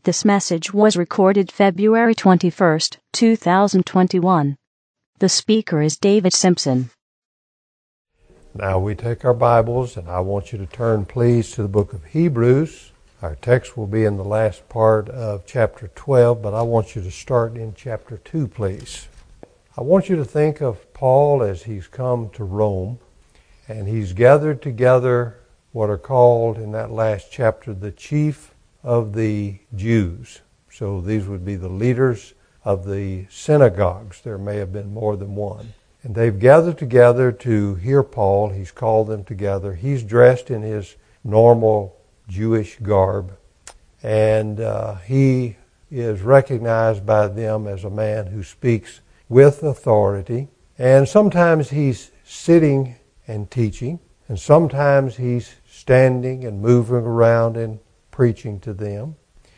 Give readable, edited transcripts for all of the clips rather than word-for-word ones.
This message was recorded February 21st, 2021. The speaker is David Simpson. Now we take our Bibles, and I want you to turn, please, to the book of Hebrews. Our text will be in the last part of chapter 12, but I want you to start in chapter 2, please. I want you to think of Paul as he's come to Rome, and he's gathered together what are called in that last chapter the chief of the Jews. So these would be the leaders of the synagogues. There may have been more than one. And they've gathered together to hear Paul. He's called them together. He's dressed in his normal Jewish garb. And he is recognized by them as a man who speaks with authority. And sometimes he's sitting and teaching. And sometimes he's standing and moving around and preaching to them.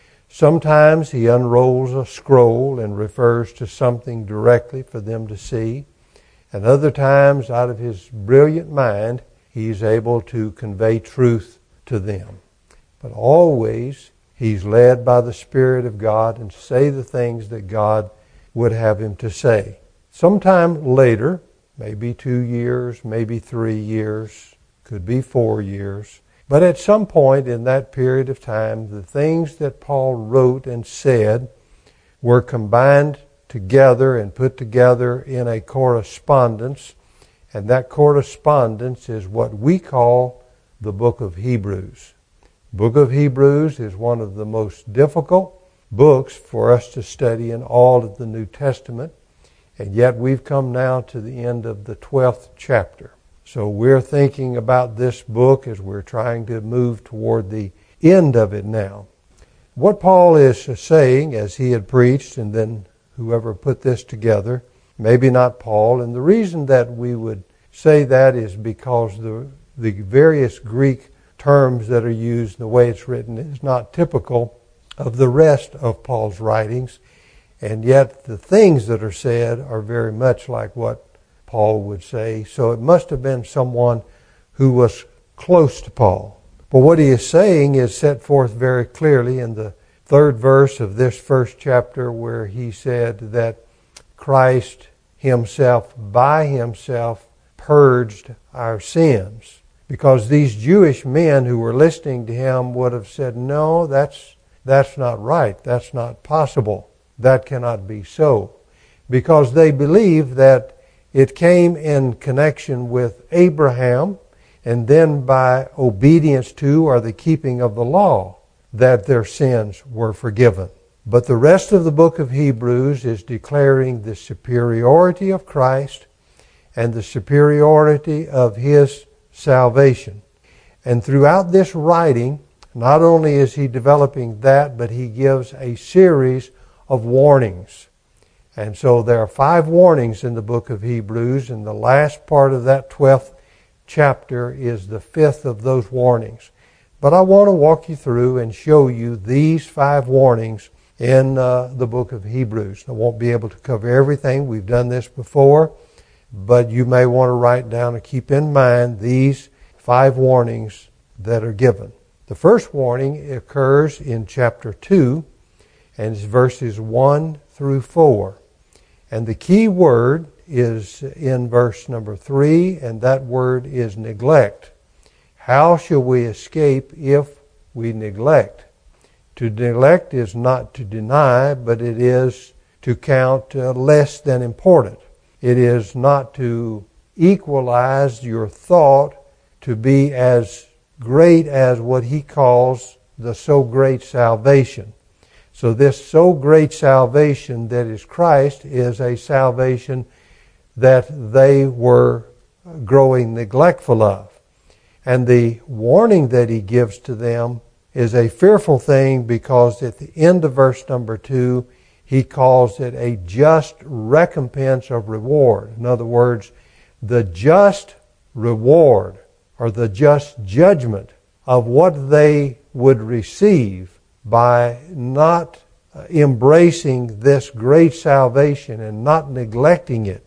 Sometimes he unrolls a scroll and refers to something directly for them to see. And other times, out of his brilliant mind, he's able to convey truth to them. But always, he's led by the Spirit of God and say the things that God would have him to say. Sometime later, maybe 2 years, maybe 3 years, could be 4 years, but at some point in that period of time, the things that Paul wrote and said were combined together and put together in a correspondence, and that correspondence is what we call the book of Hebrews. The book of Hebrews is one of the most difficult books for us to study in all of the New Testament, and yet we've come now to the end of the 12th chapter. So we're thinking about this book as we're trying to move toward the end of it now. What Paul is saying as he had preached, and then whoever put this together, maybe not Paul, and the reason that we would say that is because the various Greek terms that are used and the way it's written is not typical of the rest of Paul's writings, and yet the things that are said are very much like what Paul would say. So it must have been someone who was close to Paul. But what he is saying is set forth very clearly in the 3rd verse of this first chapter, where he said that Christ himself, by himself, purged our sins. Because these Jewish men who were listening to him would have said, no, that's not right. That's not possible. That cannot be so. Because they believed that it came in connection with Abraham, and then by obedience to or the keeping of the law, that their sins were forgiven. But the rest of the book of Hebrews is declaring the superiority of Christ and the superiority of his salvation. And throughout this writing, not only is he developing that, but he gives a series of warnings. And so there are 5 warnings in the book of Hebrews, and the last part of that 12th chapter is the 5th of those warnings. But I want to walk you through and show you these 5 warnings in the book of Hebrews. I won't be able to cover everything. We've done this before, but you may want to write down and keep in mind these 5 warnings that are given. The first warning occurs in chapter 2, and it's verses 1 through 4. And the key word is in verse number 3, and that word is neglect. How shall we escape if we neglect? To neglect is not to deny, but it is to count less than important. It is not to equalize your thought to be as great as what he calls the so great salvation. So this so great salvation that is Christ is a salvation that they were growing neglectful of. And the warning that he gives to them is a fearful thing, because at the end of verse number 2, he calls it a just recompense of reward. In other words, the just reward or the just judgment of what they would receive by not embracing this great salvation and not neglecting it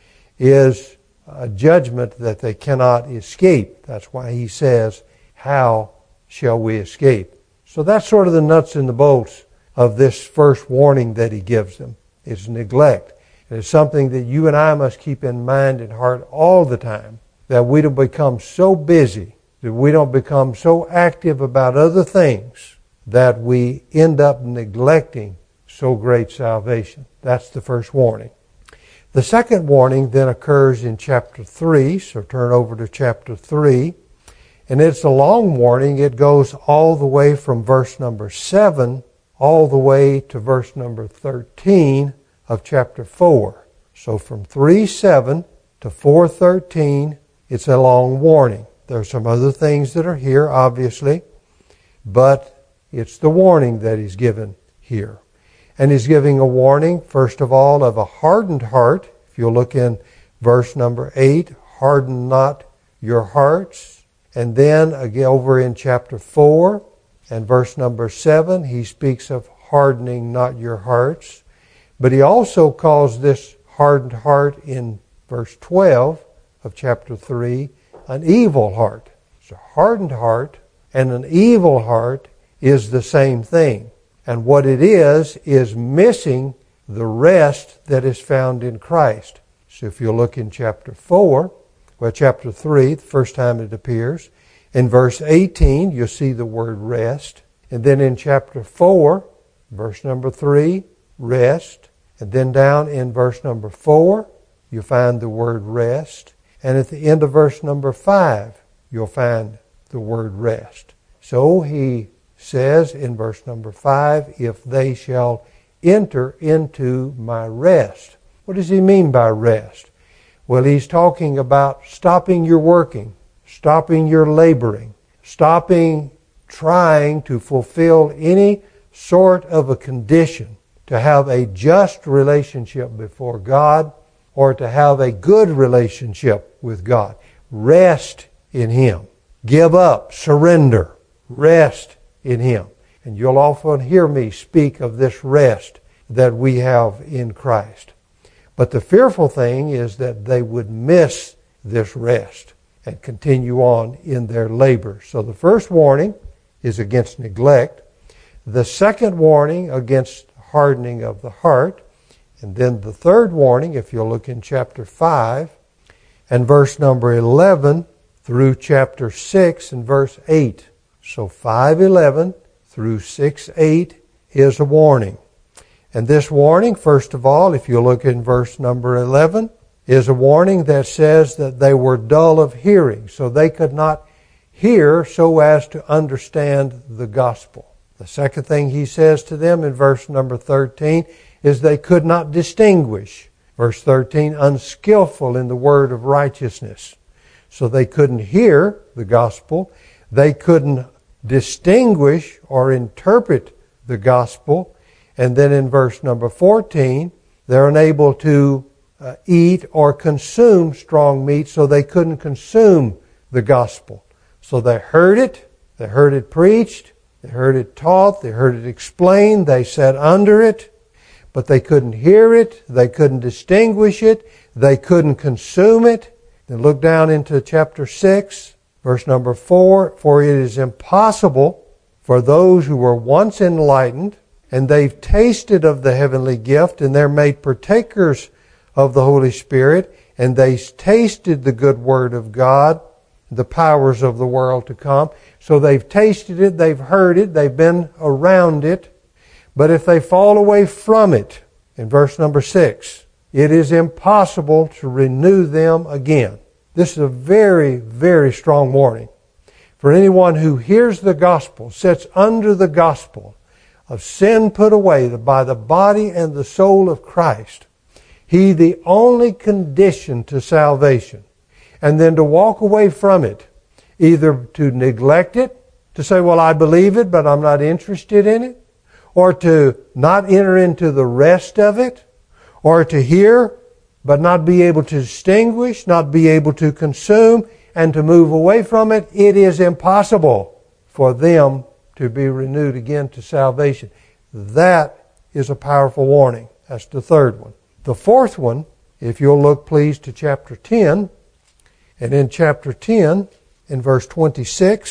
is a judgment that they cannot escape. That's why he says, how shall we escape? So that's sort of the nuts and the bolts of this first warning that he gives them. It's neglect. And it's something that you and I must keep in mind and heart all the time, that we don't become so busy, that we don't become so active about other things, that we end up neglecting so great salvation. That's the first warning. The second warning then occurs in chapter 3, so turn over to chapter 3. And it's a long warning. It goes all the way from verse number 7 all the way to verse number 13 of chapter 4. So from 3:7 to 4:13, it's a long warning. There are some other things that are here, obviously, but it's the warning that he's given here. And he's giving a warning, first of all, of a hardened heart. If you'll look in verse number 8, harden not your hearts. And then again over in chapter 4 and verse number 7, he speaks of hardening not your hearts. But he also calls this hardened heart in verse 12 of chapter 3 an evil heart. So hardened heart and an evil heart is the same thing. And what it is missing the rest that is found in Christ. So if you look in chapter 3, the first time it appears, in verse 18 you'll see the word rest. And then in chapter 4, verse number 3, rest. And then down in verse number 4, you'll find the word rest. And at the end of verse number 5, you'll find the word rest. So he says in verse number 5, if they shall enter into my rest. What does he mean by rest? Well, he's talking about stopping your working, stopping your laboring, stopping trying to fulfill any sort of a condition to have a just relationship before God or to have a good relationship with God. Rest in Him. Give up, surrender, rest in Him. And you'll often hear me speak of this rest that we have in Christ. But the fearful thing is that they would miss this rest and continue on in their labor. So the first warning is against neglect. The second warning against hardening of the heart. And then the third warning, if you'll look in chapter 5 and verse number 11 through chapter 6 and verse 8. So 5:11 through 6:8 is a warning. And this warning, first of all, if you look in verse number 11, is a warning that says that they were dull of hearing. So they could not hear so as to understand the gospel. The second thing he says to them in verse number 13 is they could not distinguish. Verse 13, unskillful in the word of righteousness. So they couldn't hear the gospel. They couldn't distinguish or interpret the gospel. And then in verse number 14, they're unable to eat or consume strong meat, so they couldn't consume the gospel. So they heard it preached, they heard it taught, they heard it explained, they sat under it, but they couldn't hear it, they couldn't distinguish it, they couldn't consume it. Then look down into chapter 6, verse number 4, for it is impossible for those who were once enlightened, and they've tasted of the heavenly gift, and they're made partakers of the Holy Spirit, and they tasted the good word of God, the powers of the world to come. So they've tasted it, they've heard it, they've been around it. But if they fall away from it, in verse number 6, it is impossible to renew them again. This is a very, very strong warning. For anyone who hears the gospel, sits under the gospel of sin put away by the body and the soul of Christ, He the only condition to salvation. And then to walk away from it, either to neglect it, to say, well, I believe it, but I'm not interested in it, or to not enter into the rest of it, or to hear, but not be able to distinguish, not be able to consume, and to move away from it, it is impossible for them to be renewed again to salvation. That is a powerful warning. That's the third one. The fourth one, if you'll look please to chapter 10, and in chapter 10, in verse 26,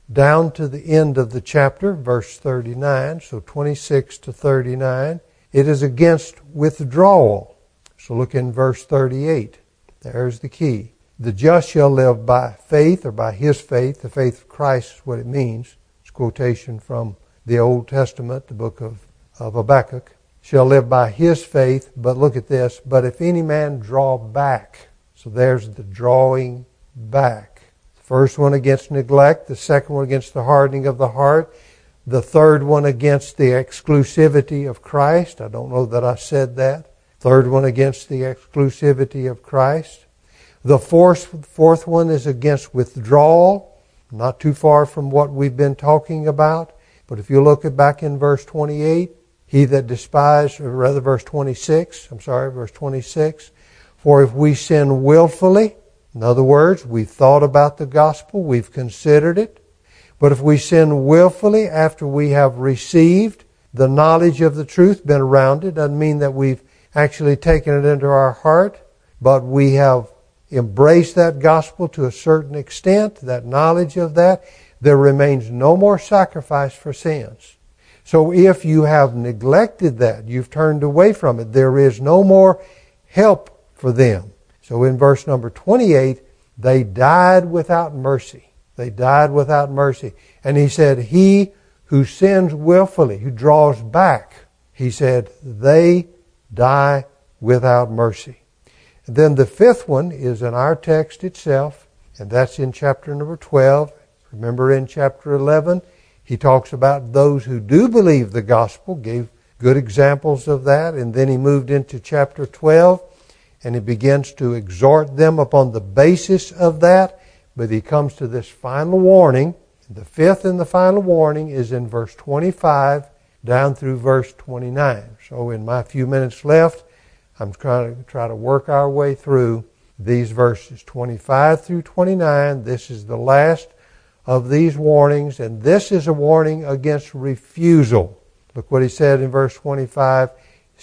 down to the end of the chapter, verse 39, so 26 to 39, it is against withdrawal. So look in verse 38. There's the key. The just shall live by faith, or by his faith. The faith of Christ is what it means. It's a quotation from the Old Testament, the book of Habakkuk. Shall live by his faith, but look at this, but if any man draw back. So there's the drawing back. The first one against neglect, the second one against the hardening of the heart, the third one against the exclusivity of Christ. I don't know that I said that. Third one against the exclusivity of Christ. The fourth one is against withdrawal, not too far from what we've been talking about. But if you look back in verse 28, he that despised, or rather verse 26, verse 26, for if we sin willfully, in other words, we've thought about the gospel, we've considered it, but if we sin willfully after we have received the knowledge of the truth, been around it, doesn't mean that we've actually taken it into our heart, but we have embraced that gospel to a certain extent, that knowledge of that, there remains no more sacrifice for sins. So if you have neglected that, you've turned away from it, there is no more help for them. So in verse number 28, they died without mercy. They died without mercy. And he said, he who sins willfully, who draws back, he said, they die without mercy. And then the fifth one is in our text itself, and that's in chapter number 12. Remember in chapter 11, he talks about those who do believe the gospel, gave good examples of that, and then he moved into chapter 12, and he begins to exhort them upon the basis of that, but he comes to this final warning. The fifth and the final warning is in verse 25 down through verse 29. So in my few minutes left, I'm trying to work our way through these verses 25 through 29. This is the last of these warnings, and this is a warning against refusal. Look what he said in verse 25.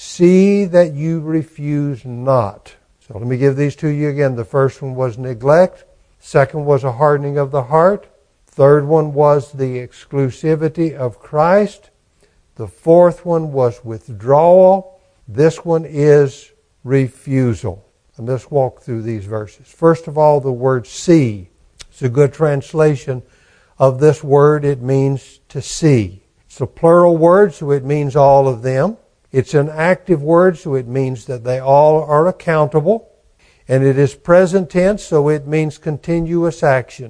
See that you refuse not. So let me give these to you again. The first one was neglect. Second was a hardening of the heart. Third one was the exclusivity of Christ. The fourth one was withdrawal. This one is refusal. And let's walk through these verses. First of all, the word see. It's a good translation of this word. It means to see. It's a plural word, so it means all of them. It's an active word, so it means that they all are accountable. And it is present tense, so it means continuous action.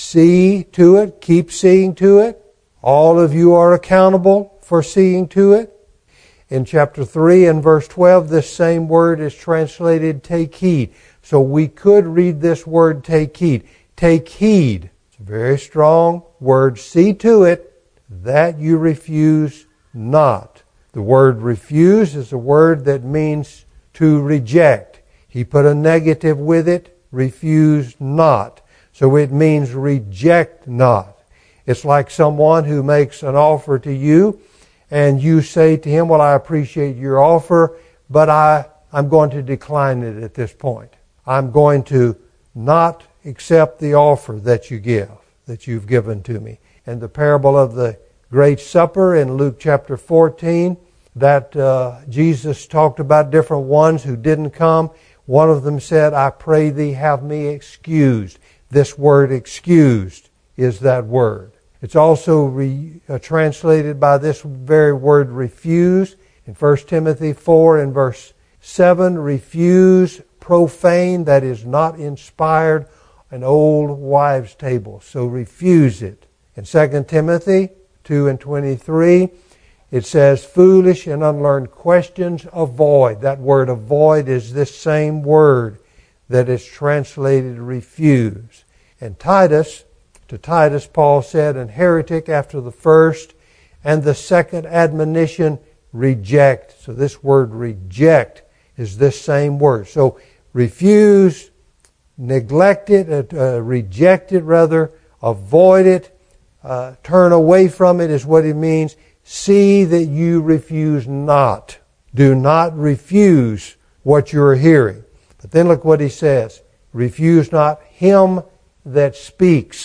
See to it, keep seeing to it. All of you are accountable for seeing to it. In chapter 3 and verse 12, this same word is translated take heed. So we could read this word take heed. Take heed. It's a very strong word. See to it that you refuse not. The word refuse is a word that means to reject. He put a negative with it, refuse not. So it means reject not. It's like someone who makes an offer to you and you say to him, well, I appreciate your offer, but I'm going to decline it at this point. I'm going to not accept the offer that you've given to me. And the parable of the Great Supper in Luke chapter 14, that Jesus talked about different ones who didn't come. One of them said, I pray thee have me excused. This word excused is that word. It's also translated by this very word refuse. In 1 Timothy 4 and verse 7, refuse, profane, that is not inspired, an old wives' table. So refuse it. In 2 Timothy 2 and 23, it says, foolish and unlearned questions avoid. That word avoid is this same word that is translated refuse. And to Titus, Paul said, an heretic after the first and the second admonition, reject. So this word reject is this same word. So refuse, neglect it, reject it rather, avoid it, turn away from it is what it means. See that you refuse not. Do not refuse what you're hearing. But then look what he says. Refuse not him that speaks.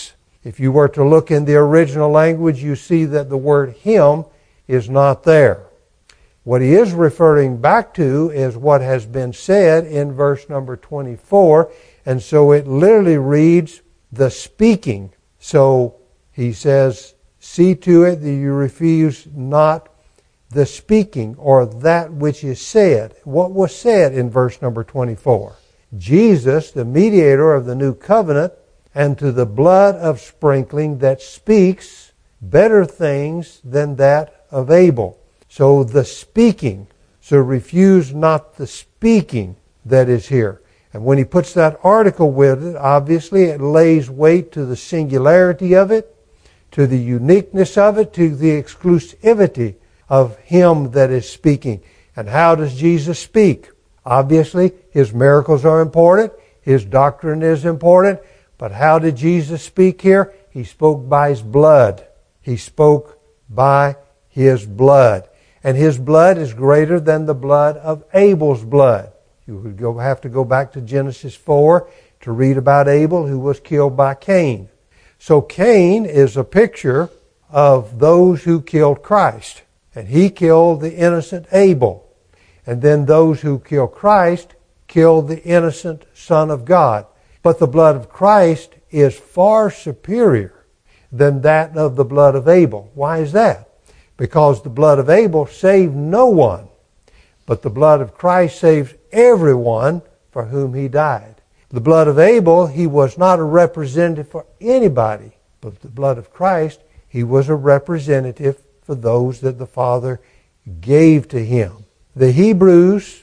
If you were to look in the original language, you see that the word him is not there. What he is referring back to is what has been said in verse number 24, and so it literally reads, the speaking. So he says, see to it that you refuse not the speaking, or that which is said. What was said in verse number 24? Jesus, the mediator of the new covenant, and to the blood of sprinkling that speaks better things than that of Abel. So the speaking. So refuse not the speaking that is here. And when he puts that article with it, obviously it lays weight to the singularity of it, to the uniqueness of it, to the exclusivity of him that is speaking. And how does Jesus speak? Obviously, his miracles are important. His doctrine is important. But how did Jesus speak here? He spoke by his blood. He spoke by his blood. And his blood is greater than the blood of Abel's blood. You would have to go back to Genesis 4 to read about Abel, who was killed by Cain. So Cain is a picture of those who killed Christ. And he killed the innocent Abel. And then those who killed Christ killed the innocent Son of God. But the blood of Christ is far superior than that of the blood of Abel. Why is that? Because the blood of Abel saved no one, but the blood of Christ saves everyone for whom he died. The blood of Abel, he was not a representative for anybody, but the blood of Christ, he was a representative for those that the Father gave to him. The Hebrews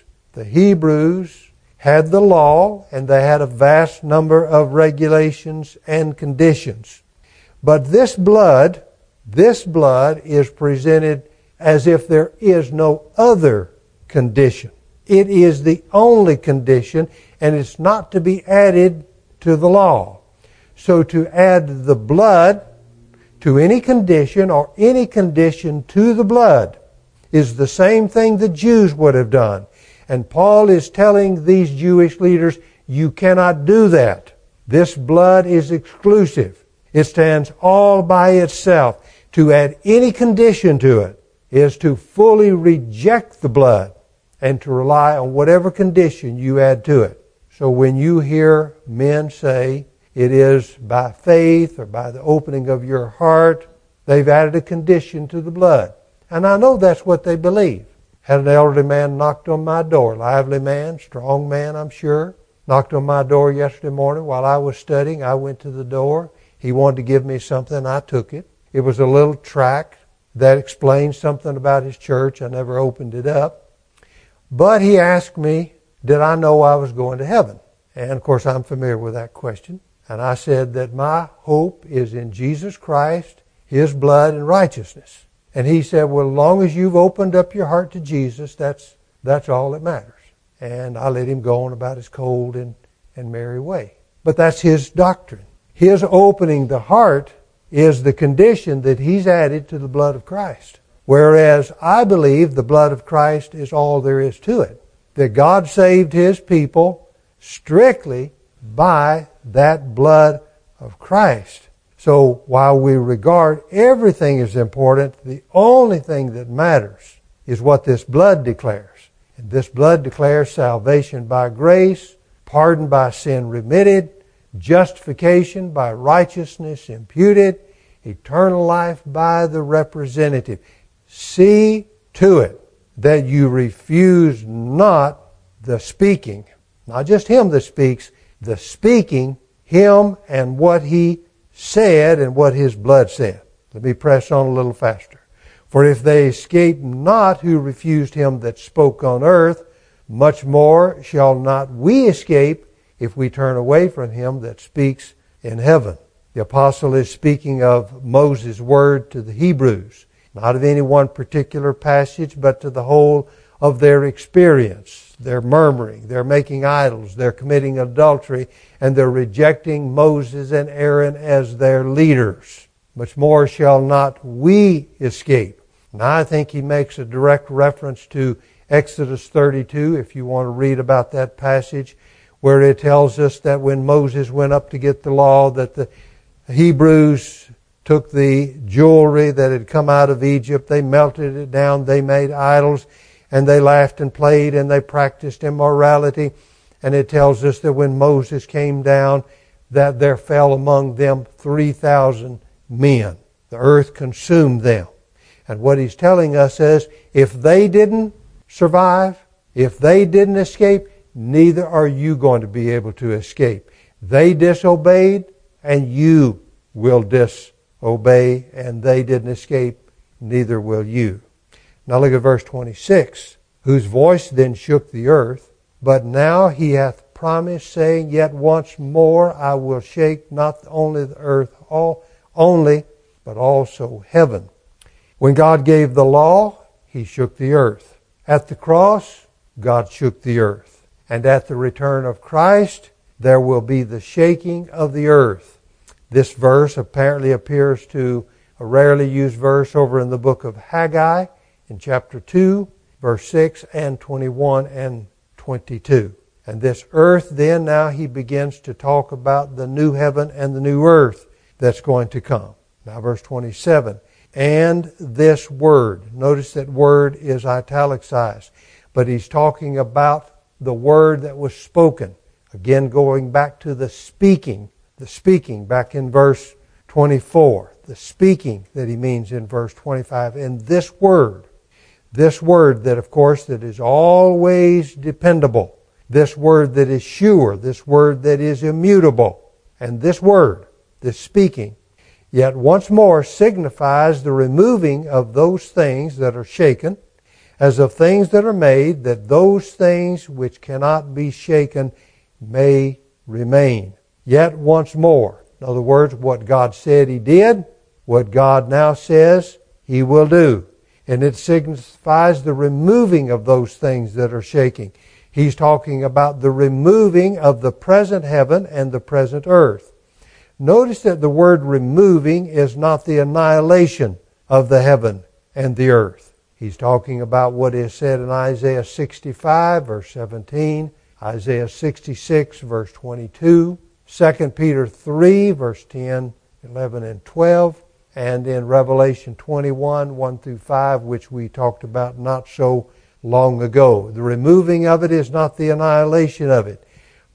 had the law, and they had a vast number of regulations and conditions. But this blood is presented as if there is no other condition. It is the only condition, and it's not to be added to the law. So to add the blood to any condition, or any condition to the blood, is the same thing the Jews would have done. And Paul is telling these Jewish leaders, you cannot do that. This blood is exclusive. It stands all by itself. To add any condition to it is to fully reject the blood and to rely on whatever condition you add to it. So when you hear men say it is by faith or by the opening of your heart, they've added a condition to the blood. And I know that's what they believe. Had an elderly man knocked on my door, lively man, strong man, I'm sure, knocked on my door yesterday morning while I was studying. I went to the door. He wanted to give me something. I took it. It was a little tract that explained something about his church. I never opened it up. But he asked me, did I know I was going to heaven? And of course I'm familiar with that question. And I said that my hope is in Jesus Christ, his blood and righteousness. And he said, well, as long as you've opened up your heart to Jesus, that's all that matters. And I let him go on about his cold and merry way. But that's his doctrine. His opening the heart is the condition that he's added to the blood of Christ. Whereas I believe the blood of Christ is all there is to it. That God saved his people strictly by that blood of Christ. So while we regard everything as important, the only thing that matters is what this blood declares. And this blood declares salvation by grace, pardon by sin remitted, justification by righteousness imputed, eternal life by the representative. See to it that you refuse not the speaking. Not just him that speaks, the speaking, him and what he said and what his blood said. Let me press on a little faster. For if they escape not who refused him that spoke on earth, much more shall not we escape if we turn away from him that speaks in heaven. The apostle is speaking of Moses' word to the Hebrews, not of any one particular passage, but to the whole of their experience. They're murmuring, they're making idols, they're committing adultery, and they're rejecting Moses and Aaron as their leaders. Much more shall not we escape. Now I think he makes a direct reference to Exodus 32, if you want to read about that passage, where it tells us that when Moses went up to get the law, that The Hebrews took the jewelry that had come out of Egypt, they melted it down, they made idols, and they laughed and played, and they practiced immorality. And it tells us that when Moses came down, that there fell among them 3,000 men. The earth consumed them. And what he's telling us is, if they didn't survive, if they didn't escape, neither are you going to be able to escape. They disobeyed, and you will disobey, and they didn't escape, neither will you. Now look at verse 26. Whose voice then shook the earth, but now he hath promised, saying, Yet once more I will shake not only the earth only, but also heaven. When God gave the law, he shook the earth. At the cross, God shook the earth. And at the return of Christ, there will be the shaking of the earth. This verse apparently appears to a rarely used verse over in the book of Haggai in chapter 2, verse 6 and 21 and 22. And this earth then, now he begins to talk about the new heaven and the new earth that's going to come. Now verse 27. And this word. Notice that word is italicized. But he's talking about the word that was spoken. Again, going back to the speaking back in verse 24. The speaking that he means in verse 25. And this word that, of course, that is always dependable. This word that is sure. This word that is immutable. And this word, this speaking, yet once more signifies the removing of those things that are shaken, as of things that are made, that those things which cannot be shaken may remain. Yet once more. In other words, what God said he did, what God now says he will do. And it signifies the removing of those things that are shaking. He's talking about the removing of the present heaven and the present earth. Notice that the word removing is not the annihilation of the heaven and the earth. He's talking about what is said in Isaiah 65, verse 17, Isaiah 66, verse 22, 2 Peter 3, verse 10, 11, and 12, and in Revelation 21, 1 through 5, which we talked about not so long ago. The removing of it is not the annihilation of it.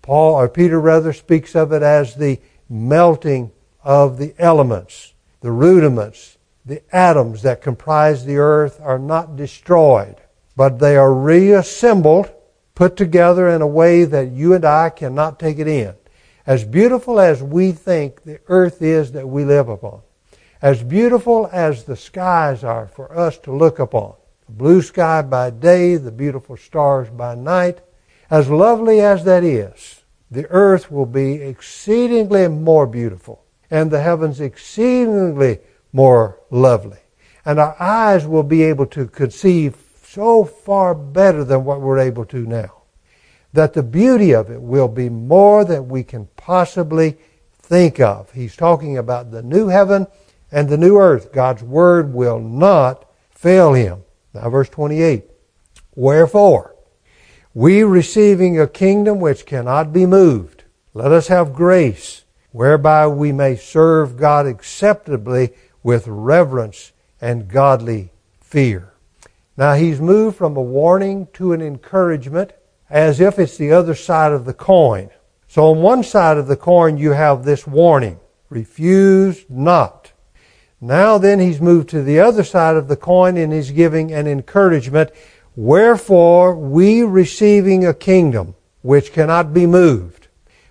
Peter speaks of it as the melting of the elements, the rudiments, the atoms that comprise the earth are not destroyed, but they are reassembled, put together in a way that you and I cannot take it in. As beautiful as we think the earth is that we live upon, as beautiful as the skies are for us to look upon, the blue sky by day, the beautiful stars by night, as lovely as that is, the earth will be exceedingly more beautiful, and the heavens exceedingly more lovely. And our eyes will be able to conceive so far better than what we're able to now, that the beauty of it will be more than we can possibly think of. He's talking about the new heaven and the new earth. God's word will not fail him. Now verse 28. Wherefore, we receiving a kingdom which cannot be moved, let us have grace, whereby we may serve God acceptably with reverence and godly fear. Now he's moved from a warning to an encouragement as if it's the other side of the coin. So on one side of the coin you have this warning, refuse not. Now then he's moved to the other side of the coin and he's giving an encouragement. Wherefore, we receiving a kingdom which cannot be moved.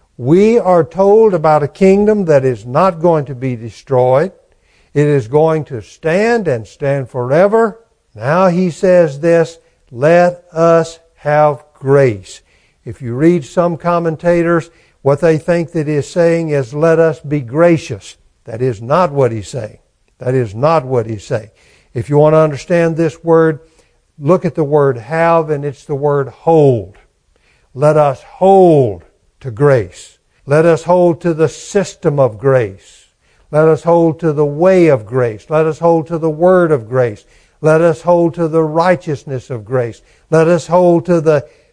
We are told about a kingdom that is not going to be destroyed. It is going to stand and stand forever. Now he says this, let us have grace. If you read some commentators, what they think that he is saying is, let us be gracious. That is not what he's saying. That is not what he's saying. If you want to understand this word, look at the word have, and it's the word hold. Let us hold to grace. Let us hold to the system of grace. Let us hold to the way of grace. Let us hold to the word of grace. Let us hold to the righteousness of grace. Let us hold to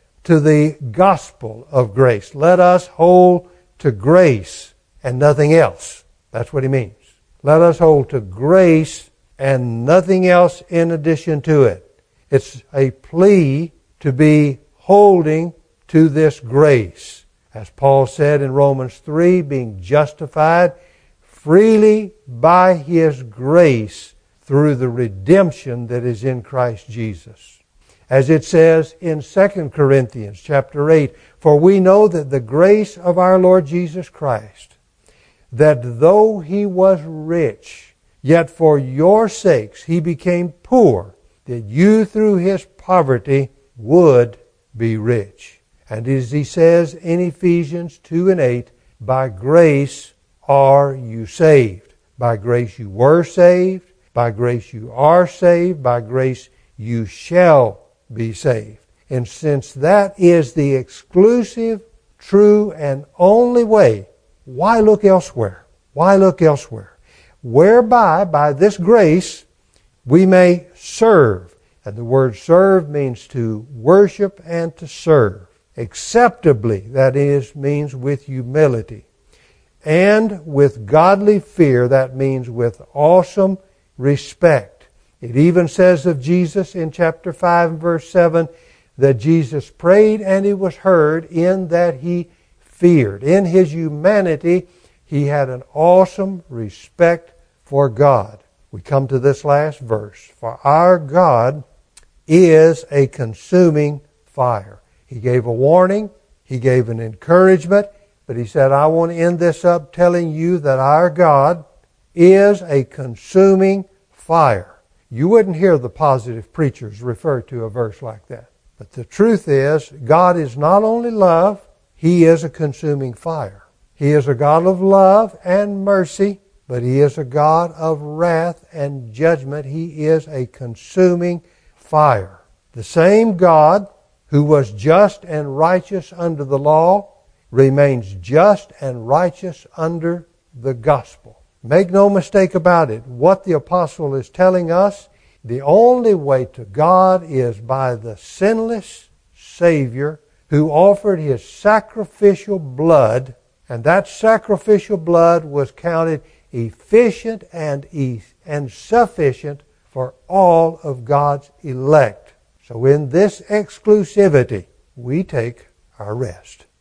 the gospel of grace. Let us hold to grace and nothing else. That's what he means. Let us hold to grace and nothing else in addition to it. It's a plea to be holding to this grace. As Paul said in Romans 3, being justified freely by His grace through the redemption that is in Christ Jesus. As it says in 2 Corinthians chapter 8, for we know that the grace of our Lord Jesus Christ, that though He was rich, yet for your sakes He became poor, that you through His poverty would be rich. And as he says in Ephesians 2 and 8, by grace are you saved. By grace you were saved. By grace you are saved. By grace you shall be saved. And since that is the exclusive, true, and only way, why look elsewhere? Why look elsewhere? Whereby, by this grace, we may serve. And the word serve means to worship and to serve. Acceptably, that is, means with humility. And with godly fear, that means with awesome respect. It even says of Jesus in chapter 5 and verse 7 that Jesus prayed and He was heard in that He feared. In His humanity, He had an awesome respect for God. We come to this last verse. For our God is a consuming fire. He gave a warning. He gave an encouragement. But He said, I want to end this up telling you that our God is a consuming fire. You wouldn't hear the positive preachers refer to a verse like that. But the truth is, God is not only love, He is a consuming fire. He is a God of love and mercy, but He is a God of wrath and judgment. He is a consuming fire. The same God who was just and righteous under the law remains just and righteous under the gospel. Make no mistake about it. What the apostle is telling us, the only way to God is by the sinless Savior who offered His sacrificial blood, and that sacrificial blood was counted efficient and sufficient for all of God's elect. So in this exclusivity, we take our rest.